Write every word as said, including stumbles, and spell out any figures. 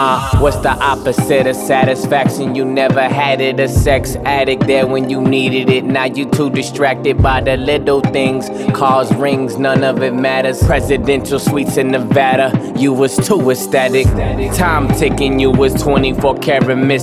Uh, what's the opposite of satisfaction? You never had it. A sex addict there when you needed it. Now you too distracted by the little things. Calls, rings, none of it matters. Presidential suites in Nevada, you was too ecstatic. Time ticking, you was twenty-four karat miss.